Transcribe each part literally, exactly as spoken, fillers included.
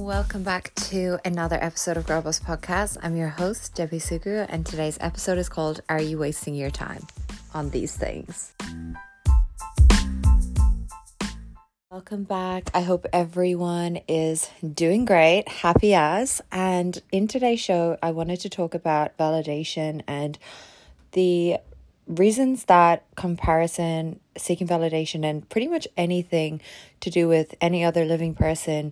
Welcome back to another episode of Girlboss Podcast. I'm your host, Debbie Sugu, and today's episode is called Are You Wasting Your Time on These Things? Welcome back. I hope everyone is doing great, happy as. And in today's show, I wanted to talk about validation and the reasons that comparison, seeking validation, and pretty much anything to do with any other living person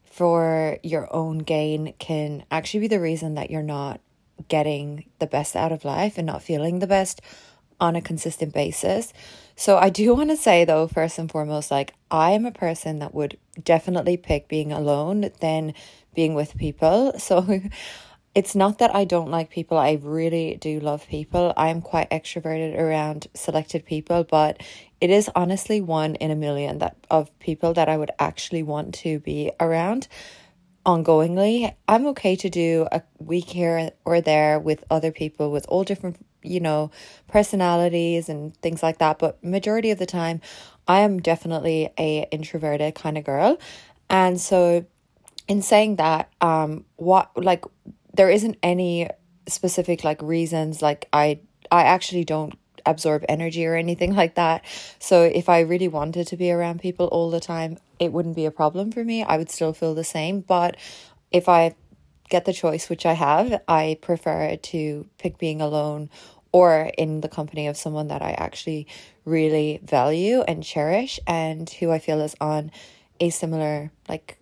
for your own gain can actually be the reason that you're not getting the best out of life and not feeling the best on a consistent basis. So I do want to say though, first and foremost, like I am a person that would definitely pick being alone than being with people. So it's not that I don't like people. I really do love people. I'm quite extroverted around selected people, but it is honestly one in a million that of people that I would actually want to be around ongoingly. I'm okay to do a week here or there with other people with all different, you know, personalities and things like that. But majority of the time, I am definitely a introverted kind of girl. And so in saying that, um, what like there isn't any specific like reasons, like I I actually don't absorb energy or anything like that. So if I really wanted to be around people all the time, it wouldn't be a problem for me. I would still feel the same. But if I get the choice, which I have, I prefer to pick being alone or in the company of someone that I actually really value and cherish and who I feel is on a similar like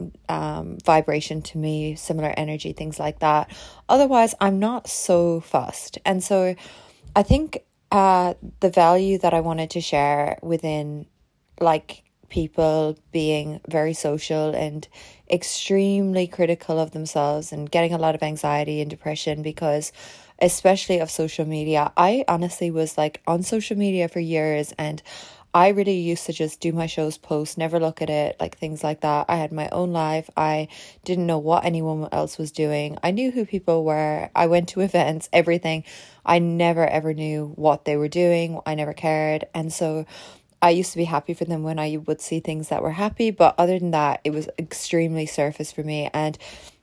um vibration to me, similar energy, things like that. Otherwise, I'm not so fussed. And so I think uh the value that I wanted to share within like people being very social and extremely critical of themselves and getting a lot of anxiety and depression because especially of social media. I honestly was like on social media for years and I really used to just do my shows, post, never look at it, like things like that. I had my own life. I didn't know what anyone else was doing. I knew who people were. I went to events, everything. I never ever knew what they were doing. I never cared. And so I used to be happy for them when I would see things that were happy. But other than that, it was extremely surface for me. And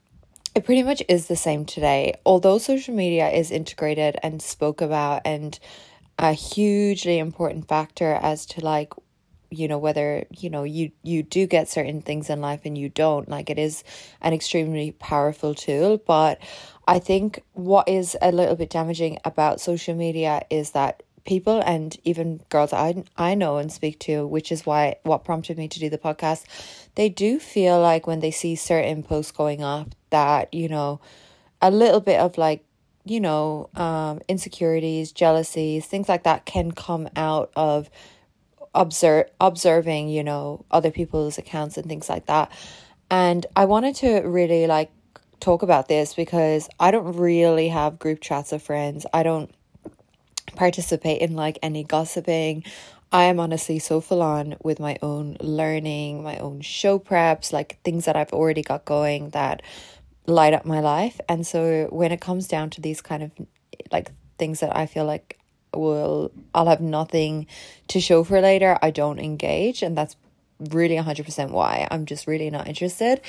it pretty much is the same today. Although social media is integrated and spoke about and a hugely important factor as to like, you know, whether, you know, you, you do get certain things in life and you don't, like it is an extremely powerful tool. But I think what is a little bit damaging about social media is that people and even girls I, I know and speak to, which is why what prompted me to do the podcast, they do feel like when they see certain posts going up that, you know, a little bit of like, you know, um, insecurities, jealousies, things like that can come out of observe observing, you know, other people's accounts and things like that. And I wanted to really like talk about this because I don't really have group chats of friends. I don't participate in like any gossiping. I am honestly so full on with my own learning, my own show preps, like things that I've already got going that light up my life. And so when it comes down to these kind of like things that I feel like will I'll have nothing to show for later, I don't engage. And that's really one hundred percent why I'm just really not interested.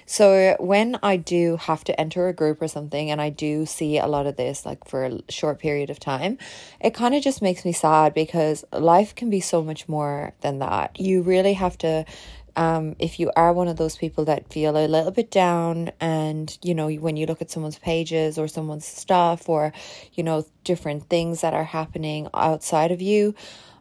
So when I do have to enter a group or something and I do see a lot of this like for a short period of time, it kind of just makes me sad because life can be so much more than that. You really have to Um, if you are one of those people that feel a little bit down and, you know, when you look at someone's pages or someone's stuff or, you know, different things that are happening outside of you,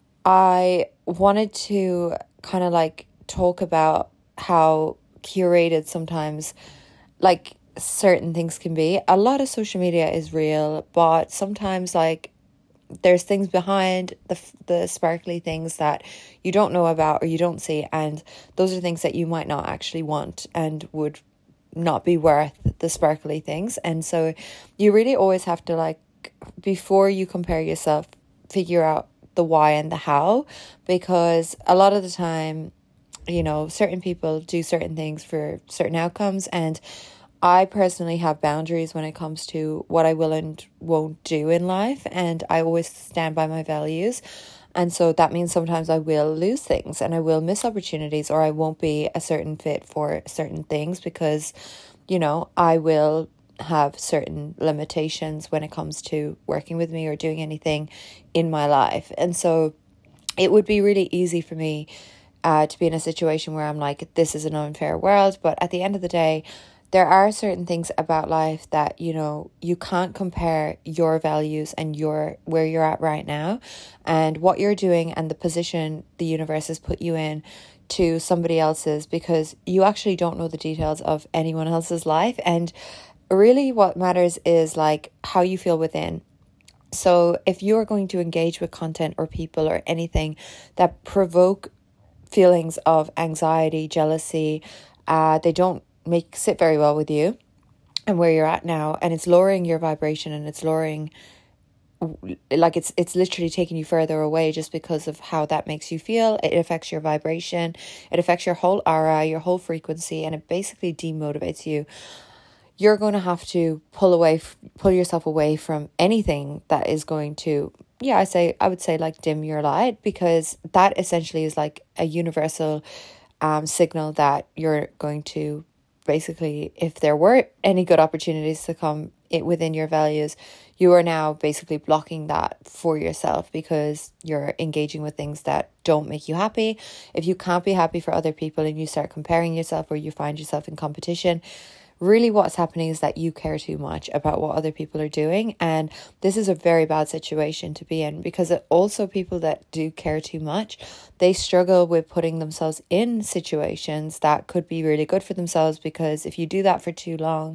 I wanted to kind of like talk about how curated sometimes like certain things can be. A lot of social media is real, but sometimes like there's things behind the the sparkly things that you don't know about or you don't see, and those are things that you might not actually want and would not be worth the sparkly things. And so you really always have to like, before you compare yourself, figure out the why and the how, because a lot of the time, you know, certain people do certain things for certain outcomes, and I personally have boundaries when it comes to what I will and won't do in life, and I always stand by my values. And so that means sometimes I will lose things and I will miss opportunities, or I won't be a certain fit for certain things because, you know, I will have certain limitations when it comes to working with me or doing anything in my life. And so it would be really easy for me uh, to be in a situation where I'm like, this is an unfair world. But at the end of the day, there are certain things about life that, you know, you can't compare your values and your where you're at right now and what you're doing and the position the universe has put you in to somebody else's, because you actually don't know the details of anyone else's life. And really what matters is like how you feel within. So if you're going to engage with content or people or anything that provoke feelings of anxiety, jealousy, uh, they don't make sit very well with you and where you're at now, and it's lowering your vibration and it's lowering, like it's it's literally taking you further away just because of how that makes you feel. It affects your vibration, it affects your whole aura, your whole frequency, and it basically demotivates you. You're going to have to pull away, pull yourself away from anything that is going to, yeah, I say, I would say like dim your light, because that essentially is like a universal um, signal that you're going to basically, if there were any good opportunities to come it within your values, you are now basically blocking that for yourself because you're engaging with things that don't make you happy. If you can't be happy for other people and you start comparing yourself or you find yourself in competition, really what's happening is that you care too much about what other people are doing. And this is a very bad situation to be in, because it also people that do care too much, they struggle with putting themselves in situations that could be really good for themselves. Because if you do that for too long,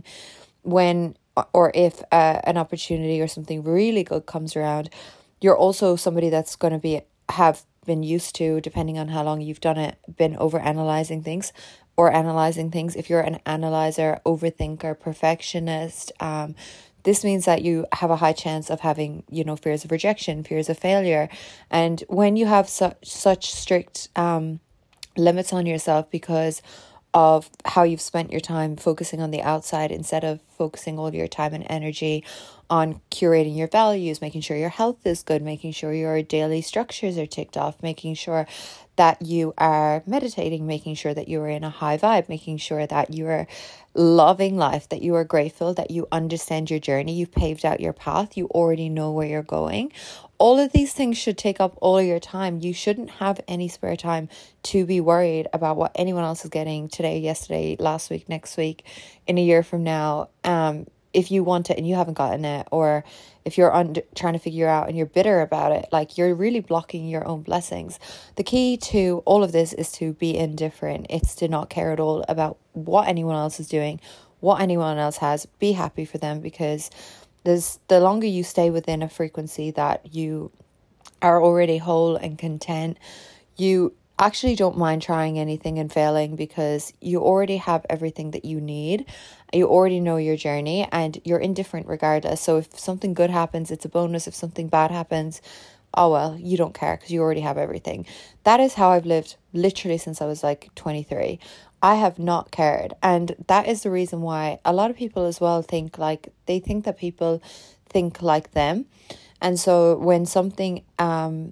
when or if uh, an opportunity or something really good comes around, you're also somebody that's going to be have been used to, depending on how long you've done it, been over analyzing things or analyzing things. If you're an analyzer, overthinker, perfectionist, um, this means that you have a high chance of having, you know, fears of rejection, fears of failure. And when you have such such strict um, limits on yourself because of how you've spent your time focusing on the outside instead of focusing all your time and energy on curating your values, making sure your health is good, making sure your daily structures are ticked off, making sure that you are meditating, making sure that you are in a high vibe, making sure that you are loving life, that you are grateful, that you understand your journey, you've paved out your path, you already know where you're going. All of these things should take up all your time. You shouldn't have any spare time to be worried about what anyone else is getting today, yesterday, last week, next week, in a year from now. Um, if you want it and you haven't gotten it, or if you're on trying to figure out and you're bitter about it, like you're really blocking your own blessings. The key to all of this is to be indifferent. It's to not care at all about what anyone else is doing, what anyone else has. Be happy for them, because there's the longer you stay within a frequency that you are already whole and content, you actually don't mind trying anything and failing, because you already have everything that you need. You already know your journey and you're indifferent regardless. So if something good happens, it's a bonus. If something bad happens, oh well, you don't care because you already have everything. That is how I've lived literally since I was like twenty-three. I have not cared. And that is the reason why a lot of people as well think like, they think that people think like them. And so when something, um,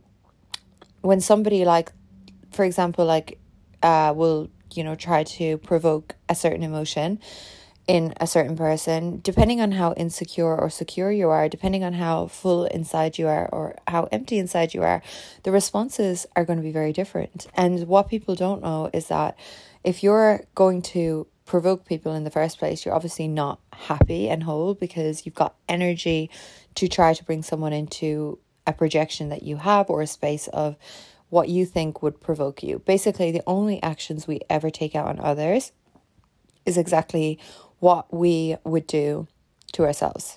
when somebody like, for example, like, uh, will, you know, try to provoke a certain emotion in a certain person, depending on how insecure or secure you are, depending on how full inside you are or how empty inside you are, the responses are going to be very different. And what people don't know is that if you're going to provoke people in the first place, you're obviously not happy and whole, because you've got energy to try to bring someone into a projection that you have or a space of what you think would provoke you. Basically, the only actions we ever take out on others is exactly what we would do to ourselves,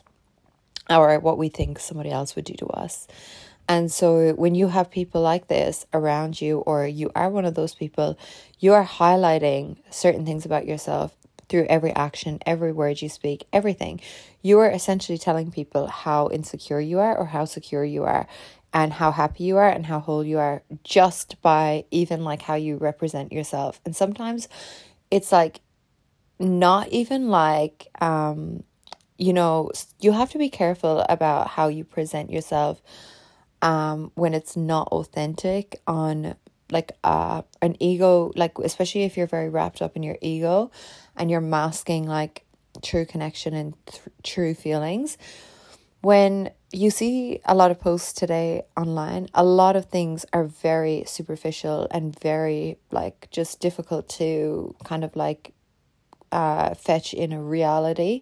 or what we think somebody else would do to us. And so when you have people like this around you, or you are one of those people, you are highlighting certain things about yourself through every action, every word you speak, everything. You are essentially telling people how insecure you are or how secure you are, and how happy you are and how whole you are, just by even like how you represent yourself. And sometimes it's like not even like, um, you know, you have to be careful about how you present yourself um when it's not authentic on like uh an ego, like especially if you're very wrapped up in your ego and you're masking like true connection and th- true feelings. When you see a lot of posts today online, a lot of things are very superficial and very like just difficult to kind of like uh fetch in a reality.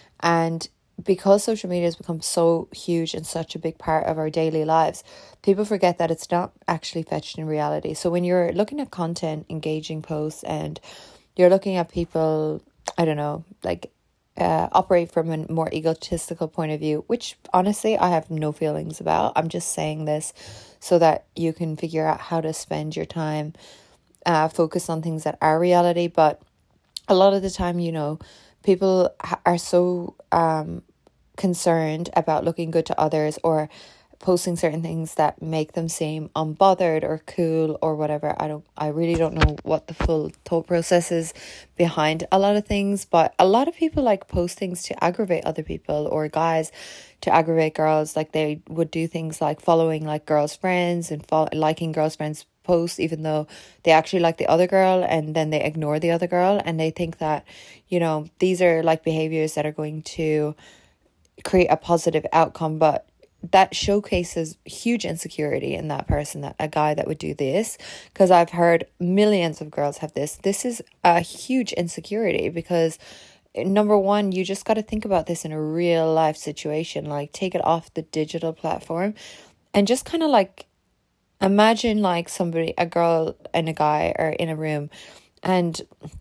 And because social media has become so huge and such a big part of our daily lives, people forget that it's not actually fetched in reality. So when you're looking at content, engaging posts, and you're looking at people, I don't know, like uh, operate from a more egotistical point of view, which honestly I have no feelings about. I'm just saying this so that you can figure out how to spend your time, uh, focus on things that are reality. But a lot of the time, you know, people ha- are so um concerned about looking good to others or posting certain things that make them seem unbothered or cool or whatever. I don't I really don't know what the full thought process is behind a lot of things, but a lot of people like post things to aggravate other people, or guys to aggravate girls. Like they would do things like following like girls' friends and fo- liking girls' friends' posts even though they actually like the other girl, and then they ignore the other girl, and they think that, you know, these are like behaviors that are going to create a positive outcome. But that showcases huge insecurity in that person, that a guy that would do this, because I've heard millions of girls have this. This is a huge insecurity because number one, you just got to think about this in a real life situation. Like take it off the digital platform and just kind of like imagine like somebody, a girl and a guy are in a room, and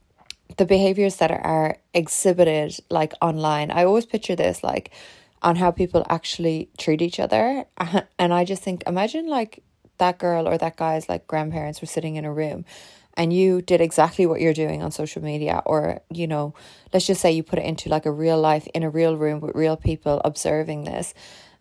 the behaviors that are exhibited like online. I always picture this like on how people actually treat each other. And I just think, imagine like that girl or that guy's like grandparents were sitting in a room and you did exactly what you're doing on social media, or, you know, let's just say you put it into like a real life in a real room with real people observing this,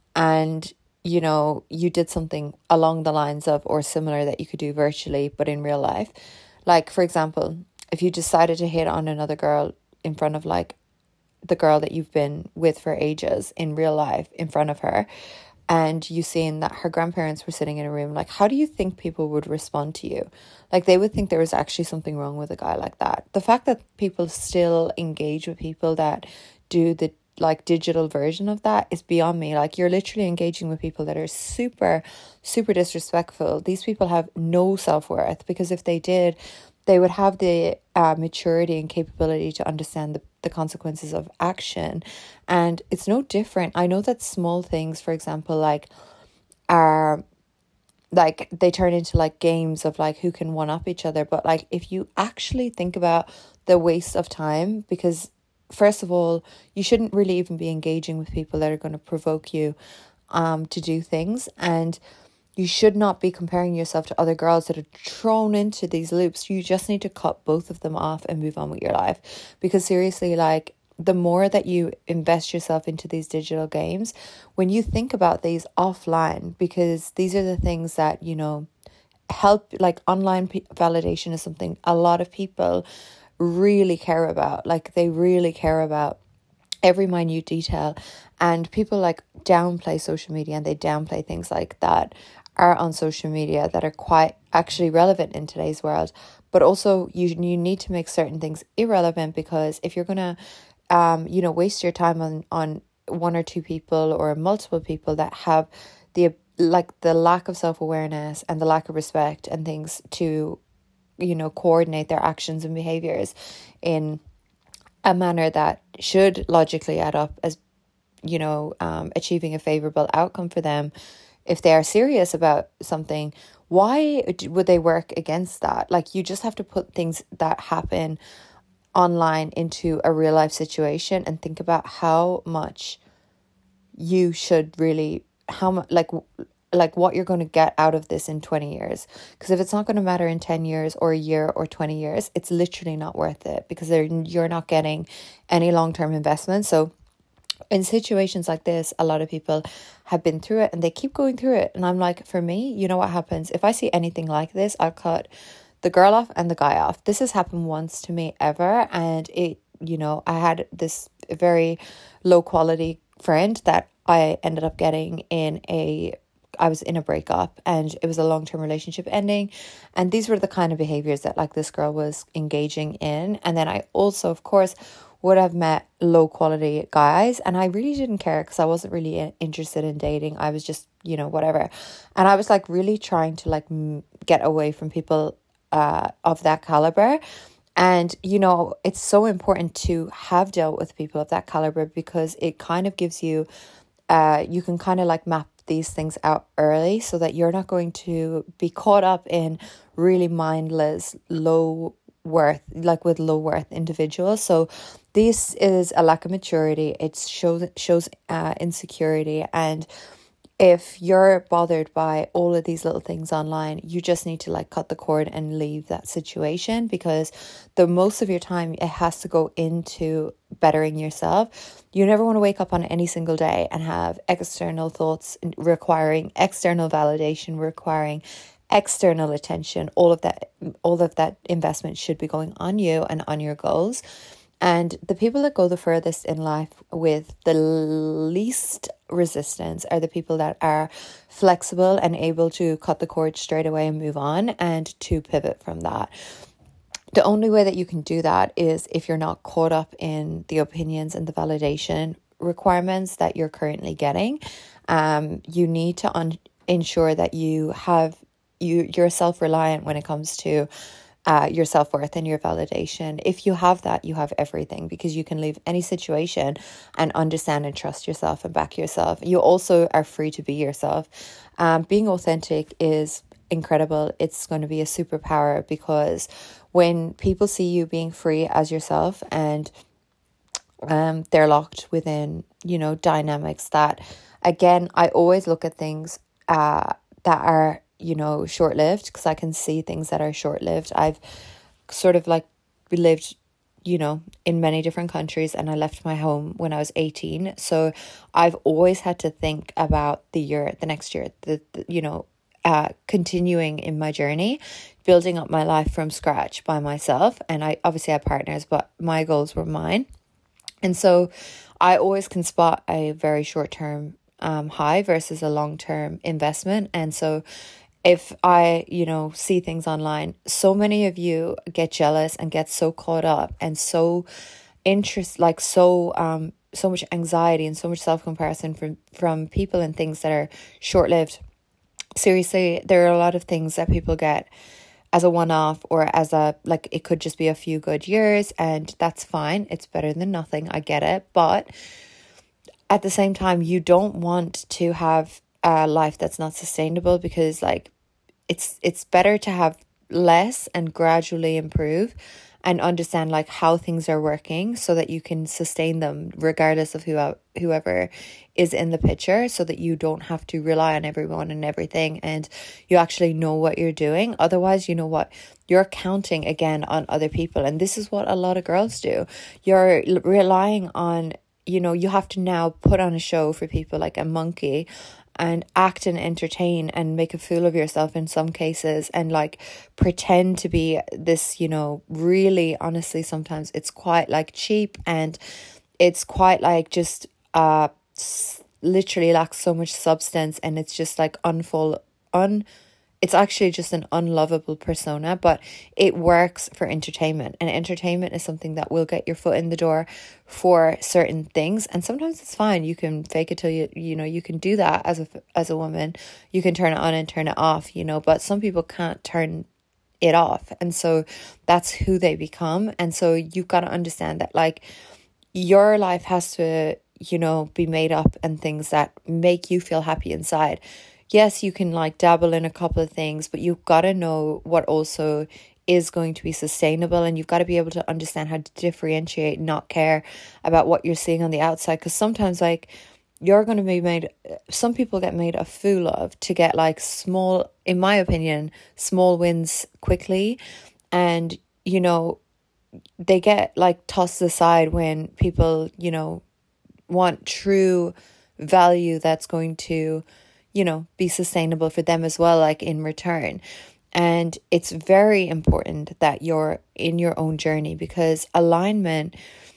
and you know, you did something along the lines of or similar that you could do virtually but in real life. Like for example, if you decided to hit on another girl in front of like the girl that you've been with for ages in real life in front of her, and you seen that her grandparents were sitting in a room, like how do you think people would respond to you? Like they would think there was actually something wrong with a guy like that. The fact that people still engage with people that do the like digital version of that is beyond me. Like you're literally engaging with people that are super super disrespectful. These people have no self-worth, because if they did, they would have the uh, maturity and capability to understand the, the consequences of action. And it's no different. I know that small things, for example, like are like they turn into like games of like who can one up each other. But like if you actually think about the waste of time, because first of all, you shouldn't really even be engaging with people that are going to provoke you um to do things, and you should not be comparing yourself to other girls that are thrown into these loops. You just need to cut both of them off and move on with your life. Because seriously, like the more that you invest yourself into these digital games, when you think about these offline, because these are the things that, you know, help, like online p- validation is something a lot of people really care about. Like they really care about every minute detail, and people like downplay social media, and they downplay things like that are on social media that are quite actually relevant in today's world. But also you you need to make certain things irrelevant, because if you're gonna um you know waste your time on on one or two people or multiple people that have the like the lack of self-awareness and the lack of respect and things to, you know, coordinate their actions and behaviors in a manner that should logically add up as, you know, um, achieving a favorable outcome for them. If they are serious about something, why would they work against that? Like you just have to put things that happen online into a real life situation and think about how much you should really, how much, like, like what you're going to get out of this in twenty years. Because if it's not going to matter in ten years or a year or twenty years, it's literally not worth it, because you're not getting any long-term investment. So in situations like this, a lot of people have been through it and they keep going through it. And I'm like, for me, you know what happens? If I see anything like this, I'll cut the girl off and the guy off. This has happened once to me ever. And it, you know, I had this very low quality friend that I ended up getting in a I was in a breakup and it was a long-term relationship ending, and these were the kind of behaviors that like this girl was engaging in. And then I also, of course, would have met low quality guys, and I really didn't care because I wasn't really interested in dating. I was just, you know, whatever. And I was like really trying to like m- get away from people uh of that caliber. And, you know, it's so important to have dealt with people of that caliber, because it kind of gives you, uh, you can kind of like map these things out early so that you're not going to be caught up in really mindless, low worth, like with low worth individuals. So this is a lack of maturity. It shows, shows uh, insecurity. And if you're bothered by all of these little things online, you just need to like cut the cord and leave that situation, because the most of your time it has to go into bettering yourself. You never want to wake up on any single day and have external thoughts requiring external validation, requiring external attention. All of that, all of that investment should be going on you and on your goals. And the people that go the furthest in life with the least resistance are the people that are flexible and able to cut the cord straight away and move on and to pivot from that. The only way that you can do that is if you're not caught up in the opinions and the validation requirements that you're currently getting. Um, you need to un- ensure that you have you you're self-reliant when it comes to Uh, your self-worth and your validation. If you have that, you have everything, because you can leave any situation and understand and trust yourself and back yourself. You also are free to be yourself. Um, being authentic is incredible. It's going to be a superpower, because when people see you being free as yourself and um, they're locked within, you know, dynamics that, again, I always look at things uh, that are, you know, short-lived, because I can see things that are short-lived. I've sort of like lived, you know, in many different countries, and I left my home when I was eighteen. So I've always had to think about the year, the next year, the, the you know, uh, continuing in my journey, building up my life from scratch by myself. And I obviously had partners, but my goals were mine. And so I always can spot a very short-term um, high versus a long-term investment. And so if I, you know, see things online, so many of you get jealous and get so caught up and so interest, like so, um, so much anxiety and so much self-comparison from, from people and things that are short-lived. Seriously, there are a lot of things that people get as a one-off, or as a, like, it could just be a few good years, and that's fine. It's better than nothing. I get it. But at the same time, you don't want to have a life that's not sustainable, because like it's it's better to have less and gradually improve and understand like how things are working, so that you can sustain them regardless of who whoever is in the picture, so that you don't have to rely on everyone and everything, and you actually know what you're doing. Otherwise, you know what, you're counting again on other people, and this is what a lot of girls do. You're relying on, you know, you have to now put on a show for people like a monkey, and act and entertain and make a fool of yourself in some cases, and like pretend to be this, you know, really honestly sometimes it's quite like cheap, and it's quite like just uh literally lacks so much substance, and it's just like unfold un it's actually just an unlovable persona, but it works for entertainment. And entertainment is something that will get your foot in the door for certain things. And sometimes it's fine. You can fake it till you, you know, you can do that as a, as a woman. You can turn it on and turn it off, you know, but some people can't turn it off. And so that's who they become. And so you've got to understand that like your life has to, you know, be made up and things that make you feel happy inside. Yes, you can like dabble in a couple of things, but you've got to know what also is going to be sustainable, and you've got to be able to understand how to differentiate, not care about what you're seeing on the outside. Because sometimes like you're going to be made, some people get made a fool of to get like small, in my opinion, small wins quickly. And, you know, they get like tossed aside when people, you know, want true value that's going to, you know, be sustainable for them as well, like in return. And it's very important that you're in your own journey, because alignment,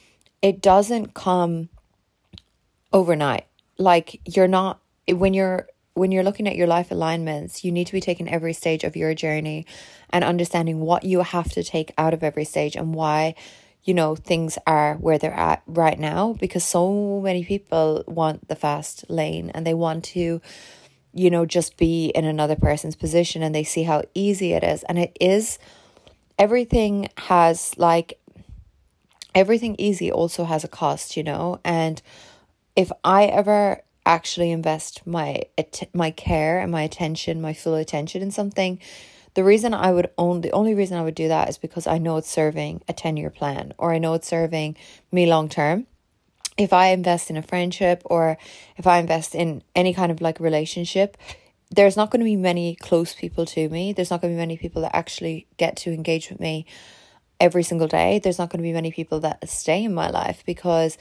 it doesn't come overnight. Like you're not, when you're when you're looking at your life alignments, you need to be taking every stage of your journey and understanding what you have to take out of every stage and why, you know, things are where they're at right now, because so many people want the fast lane and they want to, you know, just be in another person's position, and they see how easy it is. And it is, everything has like, everything easy also has a cost, you know. And if I ever actually invest my my care and my attention, my full attention in something, the reason I would own the only reason I would do that is because I know it's serving a ten-year plan, or I know it's serving me long term. If I invest in a friendship, or if I invest in any kind of like relationship, there's not going to be many close people to me. There's not going to be many people that actually get to engage with me every single day. There's not going to be many people that stay in my life, because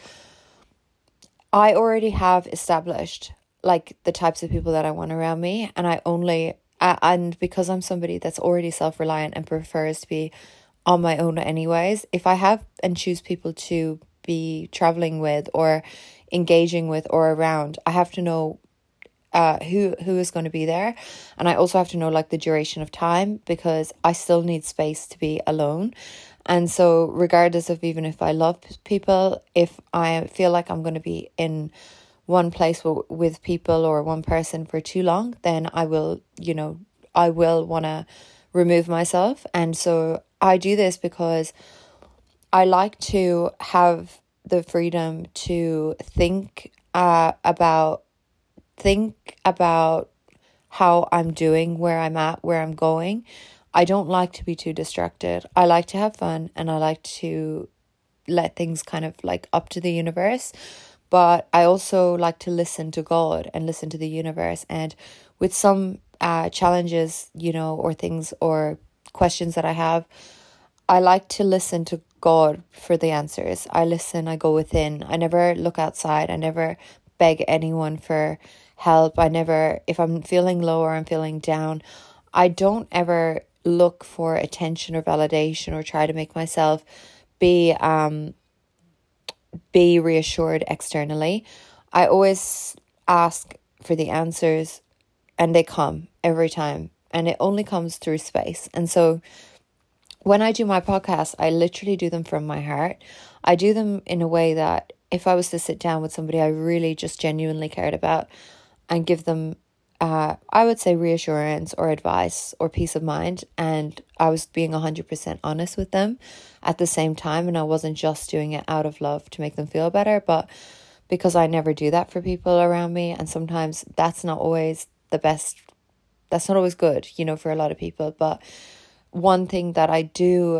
I already have established like the types of people that I want around me. And I only, uh, and because I'm somebody that's already self-reliant and prefers to be on my own anyways, if I have and choose people to be traveling with or engaging with or around, I have to know uh who who is going to be there. And I also have to know like the duration of time, because I still need space to be alone. And so regardless of even if I love people, if I feel like I'm going to be in one place w- with people or one person for too long, then I will, you know, I will want to remove myself. And so I do this because I like to have the freedom to think uh, about, think about how I'm doing, where I'm at, where I'm going. I don't like to be too distracted. I like to have fun, and I like to let things kind of like up to the universe. But I also like to listen to God and listen to the universe. And with some uh, challenges, you know, or things or questions that I have, I like to listen to God for the answers. I listen, I go within. I never look outside. I never beg anyone for help. I never, if I'm feeling low or I'm feeling down, I don't ever look for attention or validation or try to make myself be um be reassured externally. I always ask for the answers, and they come every time, and it only comes through space. And so when I do my podcast, I literally do them from my heart. I do them in a way that if I was to sit down with somebody I really just genuinely cared about and give them Uh, I would say reassurance or advice or peace of mind, and I was being one hundred percent honest with them at the same time, and I wasn't just doing it out of love to make them feel better, but because I never do that for people around me, and sometimes that's not always the best, that's not always good, you know, for a lot of people. But one thing that I do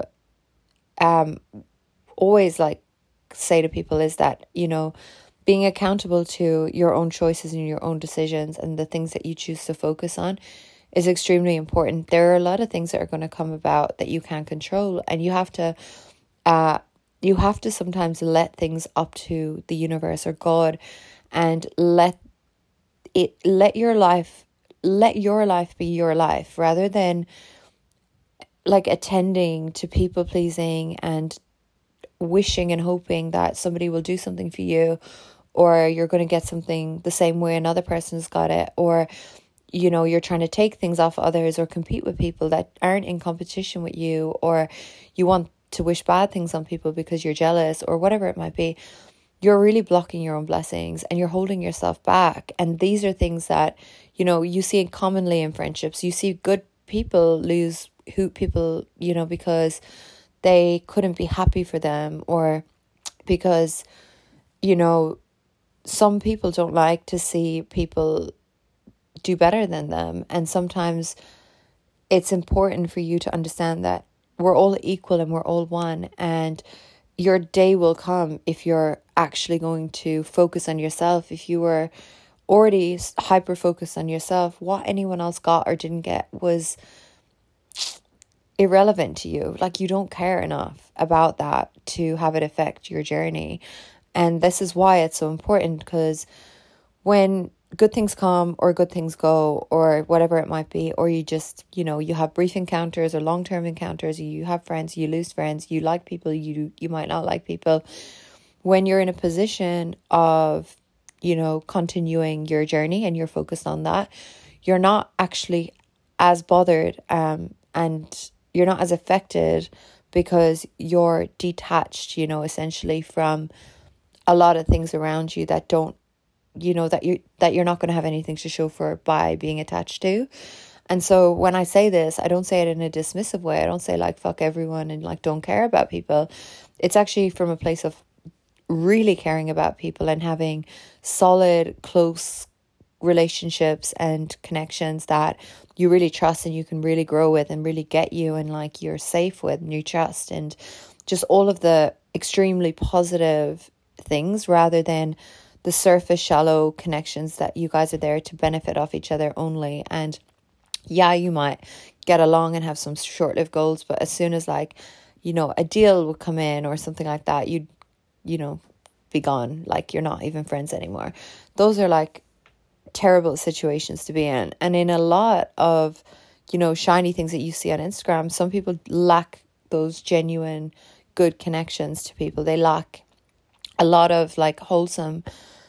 um always like say to people is that, you know, being accountable to your own choices and your own decisions and the things that you choose to focus on is extremely important. There are a lot of things that are going to come about that you can't control, and you have to uh you have to sometimes let things up to the universe or God, and let it let your life let your life be your life, rather than like attending to people pleasing and wishing and hoping that somebody will do something for you, or you're going to get something the same way another person's got it, or, you know, you're trying to take things off others or compete with people that aren't in competition with you, or you want to wish bad things on people because you're jealous or whatever it might be. You're really blocking your own blessings, and you're holding yourself back. And these are things that, you know, you see commonly in friendships. You see good people lose who people, you know, because they couldn't be happy for them, or because, you know, some people don't like to see people do better than them. And sometimes it's important for you to understand that we're all equal and we're all one, and your day will come if you're actually going to focus on yourself. If you were already hyper focused on yourself, what anyone else got or didn't get was irrelevant to you. Like, you don't care enough about that to have it affect your journey. And this is why it's so important, because when good things come or good things go or whatever it might be, or you just, you know, you have brief encounters or long-term encounters, you have friends, you lose friends, you like people, you you might not like people. When you're in a position of, you know, continuing your journey and you're focused on that, you're not actually as bothered um and you're not as affected because you're detached, you know, essentially from a lot of things around you that don't, you know, that you that you're not going to have anything to show for by being attached to. And so when I say this, I don't say it in a dismissive way. I don't say like fuck everyone and like don't care about people. It's actually from a place of really caring about people and having solid, close relationships and connections that you really trust and you can really grow with and really get you and like you're safe with and you trust, and just all of the extremely positive things rather than the surface shallow connections that you guys are there to benefit off each other only. And yeah, you might get along and have some short-lived goals, but as soon as like, you know, a deal would come in or something like that, you'd, you know, be gone. Like you're not even friends anymore. Those are like terrible situations to be in. And in a lot of, you know, shiny things that you see on Instagram, some people lack those genuine good connections to people. They lack a lot of like wholesome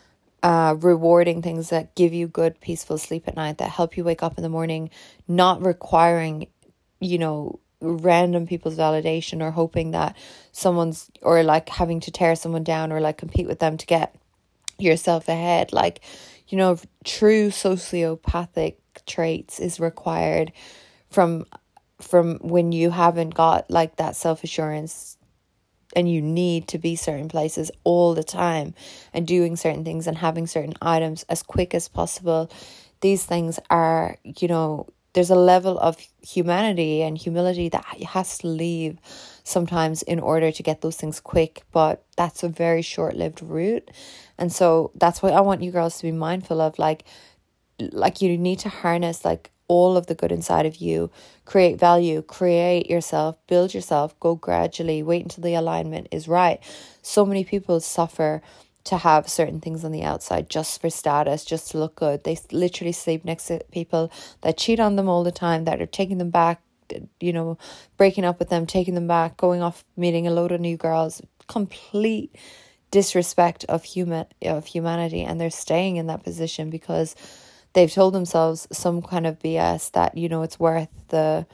Uh, rewarding things that give you good, peaceful sleep at night, that help you wake up in the morning, not requiring, you know, random people's validation or hoping that someone's, or like having to tear someone down or like compete with them to get yourself ahead. Like, you know, true sociopathic traits is required from from when you haven't got like that self-assurance and you need to be certain places all the time and doing certain things and having certain items as quick as possible. These things are, you know, there's a level of humanity and humility that has to leave sometimes in order to get those things quick, but that's a very short-lived route. And so that's why I want you girls to be mindful of, like, like you need to harness like all of the good inside of you, create value, create yourself, build yourself, go gradually, wait until the alignment is right. So many people suffer to have certain things on the outside just for status, just to look good. They literally sleep next to people that cheat on them all the time, that are taking them back, you know, breaking up with them, taking them back, going off, meeting a load of new girls, complete disrespect of human of humanity, and they're staying in that position because they've told themselves some kind of B S that, you know, it's worth the,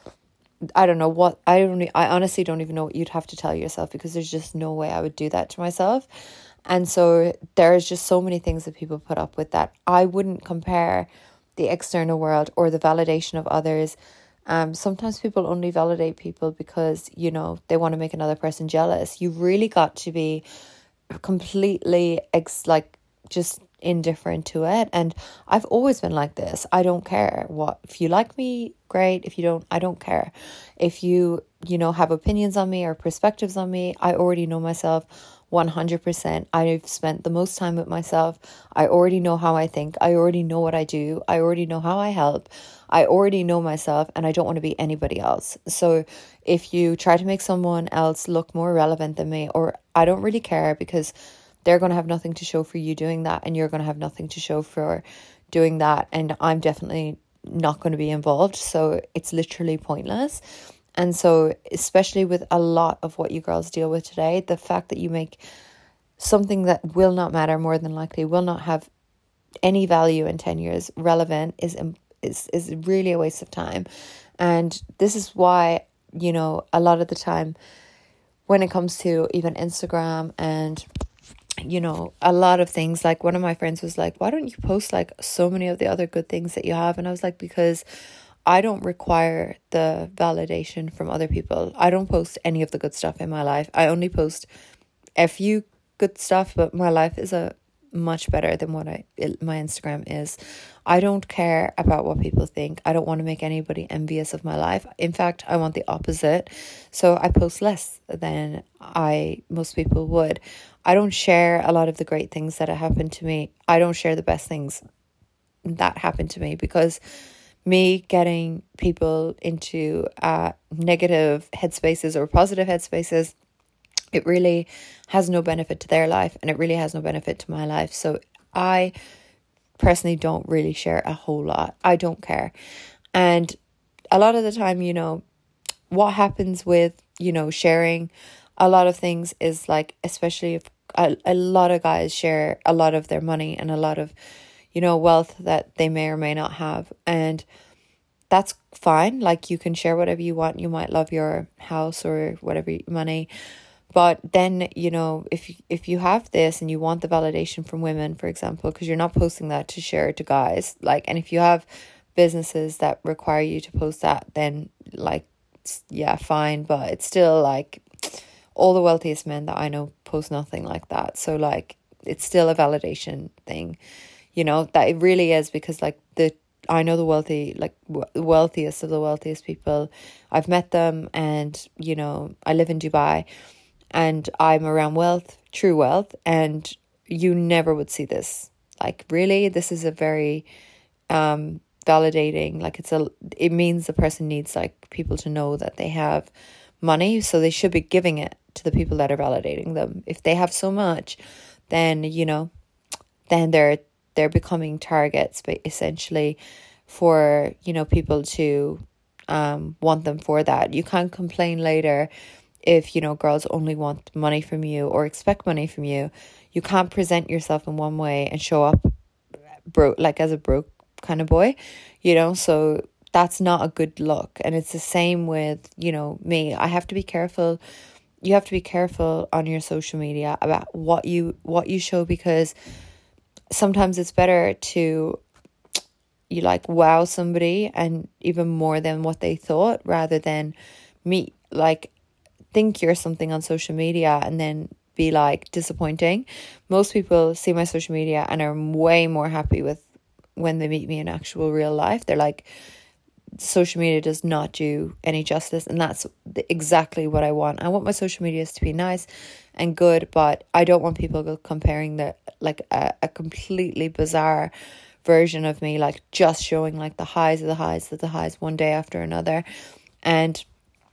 I don't know what, I don't, I honestly don't even know what you'd have to tell yourself, because there's just no way I would do that to myself. And so there's just so many things that people put up with that I wouldn't compare the external world or the validation of others. Um, sometimes people only validate people because, you know, they want to make another person jealous. You really got to be completely ex- like just indifferent to it. And I've always been like this. I don't care what, if you like me, great. If you don't, I don't care. If you, you know, have opinions on me or perspectives on me, I already know myself one hundred percent. I've spent the most time with myself. I already know how I think. I already know what I do. I already know how I help. I already know myself, and I don't want to be anybody else. So if you try to make someone else look more relevant than me, or I don't really care, because they're going to have nothing to show for you doing that, and you're going to have nothing to show for doing that, and I'm definitely not going to be involved, so it's literally pointless. And so especially with a lot of what you girls deal with today, the fact that you make something that will not matter, more than likely will not have any value in ten years relevant, is is is really a waste of time. And this is why, you know, a lot of the time when it comes to even Instagram and, you know, a lot of things, like one of my friends was like, why don't you post like so many of the other good things that you have? And I was like, because I don't require the validation from other people. I don't post any of the good stuff in my life. I only post a few good stuff, but my life is a much better than what I it, my Instagram is. I don't care about what people think. I don't want to make anybody envious of my life. In fact, I want the opposite. So I post less than I most people would. I don't share a lot of the great things that have happened to me. I don't share the best things that happened to me, because me getting people into uh negative headspaces or positive headspaces, it really has no benefit to their life, and it really has no benefit to my life. So I personally don't really share a whole lot. I don't care. And a lot of the time, you know, what happens with, you know, sharing a lot of things is like, especially if a, a lot of guys share a lot of their money and a lot of, you know, wealth that they may or may not have. And that's fine. Like, you can share whatever you want. You might love your house or whatever money. But then, you know, if, if you have this and you want the validation from women, for example, because you're not posting that to share to guys, like, and if you have businesses that require you to post that, then like, yeah, fine. But it's still like, all the wealthiest men that I know post nothing like that. So like, it's still a validation thing, you know, that it really is, because like the, I know the wealthy, like w- wealthiest of the wealthiest people. I've met them, and, you know, I live in Dubai, and I'm around wealth, true wealth, and you never would see this. Like, really, this is a very um validating, like, it's a, it means the person needs like people to know that they have money, so they should be giving it to the people that are validating them. If they have so much, then, you know, then they're they're becoming targets, but essentially for, you know, people to um want them for that. You can't complain later if, you know, girls only want money from you or expect money from you. You can't present yourself in one way and show up broke, like as a broke kind of boy, you know. So that's not a good look. And it's the same with, you know, me. I have to be careful. You have to be careful on your social media about what you what you show, because sometimes it's better to, you like, wow somebody and even more than what they thought, rather than me like think you're something on social media and then be like disappointing. Most people see my social media and are way more happy with when they meet me in actual real life. They're like, social media does not do any justice, and that's exactly what I want. I want my social medias to be nice and good, but I don't want people comparing the like a, a completely bizarre version of me, like just showing like the highs of the highs of the highs one day after another. And,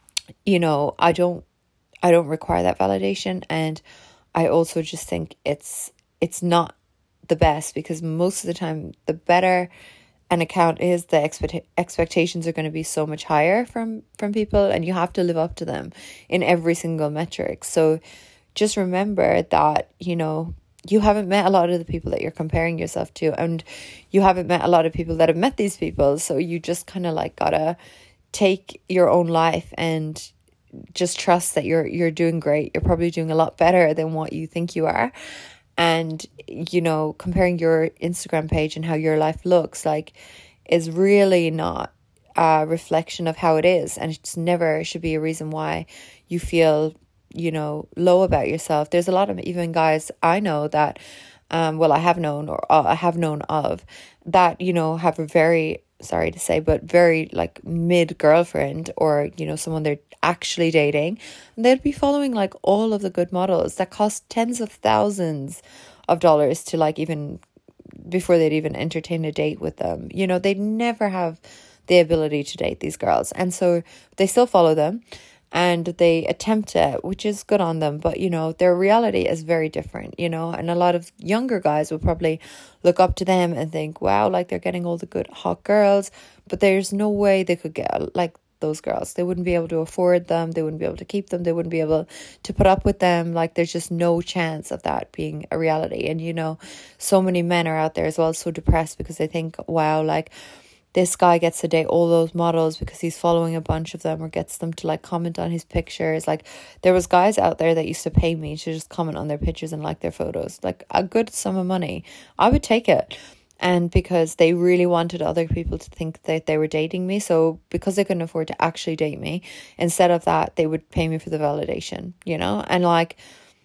you know, I don't I don't require that validation. And I also just think it's it's not the best, because most of the time the better an account is, the expect expectations are going to be so much higher from from people, and you have to live up to them in every single metric. So just remember that, you know, you haven't met a lot of the people that you're comparing yourself to, and you haven't met a lot of people that have met these people. So you just kind of like gotta take your own life and just trust that you're you're doing great. You're probably doing a lot better than what you think you are. And, you know, comparing your Instagram page and how your life looks like is really not a reflection of how it is. And it's never should be a reason why you feel, you know, low about yourself. There's a lot of even guys I know that, um, well, I have known or uh, I have known of that, you know, have a very, sorry to say, but very like mid girlfriend, or, you know, someone they're actually dating, and they'd be following like all of the good models that cost tens of thousands of dollars to like even before they'd even entertain a date with them. You know, they'd never have the ability to date these girls, and so they still follow them and they attempt it, which is good on them. But, you know, their reality is very different, you know, and a lot of younger guys will probably look up to them and think, wow, like they're getting all the good hot girls, but there's no way they could get like those girls. They wouldn't be able to afford them. They wouldn't be able to keep them. They wouldn't be able to put up with them. Like, there's just no chance of that being a reality. And, you know, so many men are out there as well, so depressed because they think, wow, like this guy gets to date all those models because he's following a bunch of them, or gets them to like comment on his pictures. Like, there was guys out there that used to pay me to just comment on their pictures and like their photos, like a good sum of money. I would take it. And because they really wanted other people to think that they were dating me. So because they couldn't afford to actually date me, instead of that, they would pay me for the validation, you know? And like,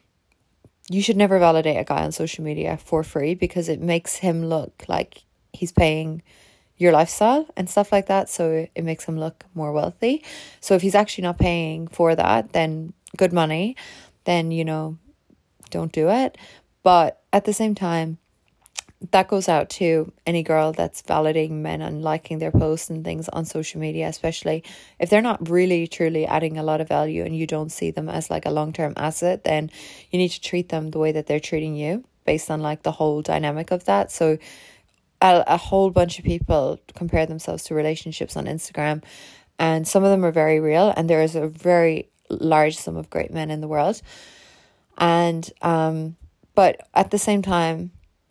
you should never validate a guy on social media for free, because it makes him look like he's paying your lifestyle and stuff like that. So it makes him look more wealthy. So if he's actually not paying for that, then good money, then, you know, don't do it. But at the same time, that goes out to any girl that's validating men and liking their posts and things on social media, especially if they're not really truly adding a lot of value and you don't see them as like a long-term asset. Then you need to treat them the way that they're treating you, based on like the whole dynamic of that. So a, a whole bunch of people compare themselves to relationships on Instagram, and some of them are very real, and there is a very large sum of great men in the world. And um But at the same time,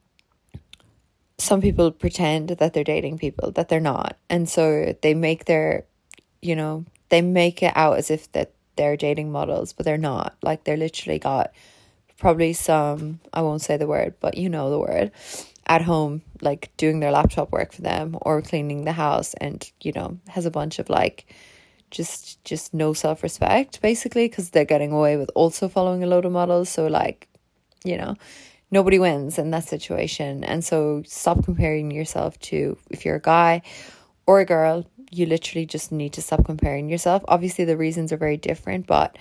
some people pretend that they're dating people that they're not. And so they make their, you know, they make it out as if that they're dating models, but they're not. Like, they're literally got probably some, I won't say the word, but you know the word, at home, like doing their laptop work for them or cleaning the house, and, you know, has a bunch of like just just no self-respect basically, because they're getting away with also following a load of models. So like, you know, nobody wins in that situation. And so stop comparing yourself to, if you're a guy or a girl, you literally just need to stop comparing yourself. Obviously the reasons are very different, but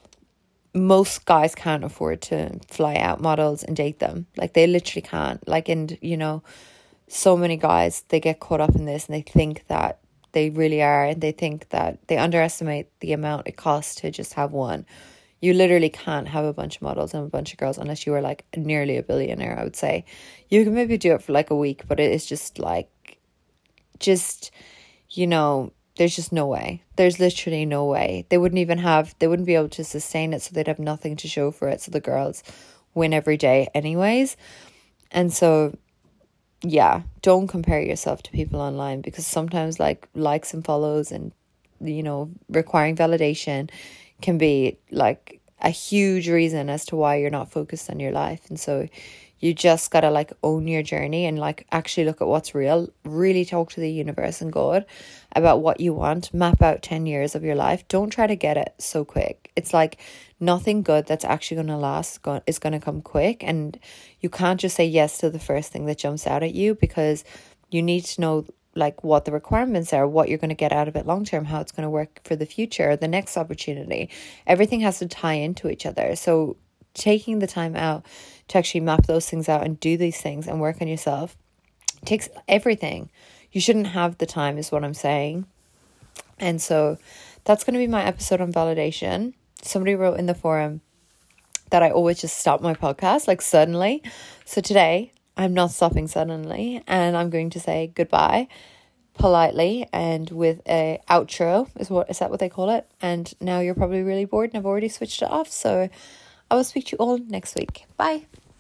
most guys can't afford to fly out models and date them. Like, they literally can't. Like, and you know, so many guys, they get caught up in this and they think that they really are, and they think that they underestimate the amount it costs to just have one. You literally can't have a bunch of models and a bunch of girls unless you are like nearly a billionaire, I would say. You can maybe do it for like a week, but it is just like, just, you know, there's just no way. There's literally no way. They wouldn't even have, they wouldn't be able to sustain it, so they'd have nothing to show for it. So the girls win every day anyways. And so, yeah, don't compare yourself to people online, because sometimes like likes and follows and, you know, requiring validation can be like a huge reason as to why you're not focused on your life. And so you just gotta like own your journey and like actually look at what's real. Really talk to the universe and God about what you want. Map out ten years of your life. Don't try to get it so quick. It's like nothing good that's actually going to last go- is going to come quick. And you can't just say yes to the first thing that jumps out at you, because you need to know like what the requirements are, what you're going to get out of it long term, how it's going to work for the future, the next opportunity. Everything has to tie into each other. So taking the time out to actually map those things out and do these things and work on yourself takes everything. You shouldn't have the time, is what I'm saying. And so that's going to be my episode on validation. Somebody wrote in the forum that I always just stop my podcast like suddenly. So today I'm not stopping suddenly, and I'm going to say goodbye politely and with a outro, is what is that what they call it? And now you're probably really bored and I've already switched it off. So I will speak to you all next week. Bye.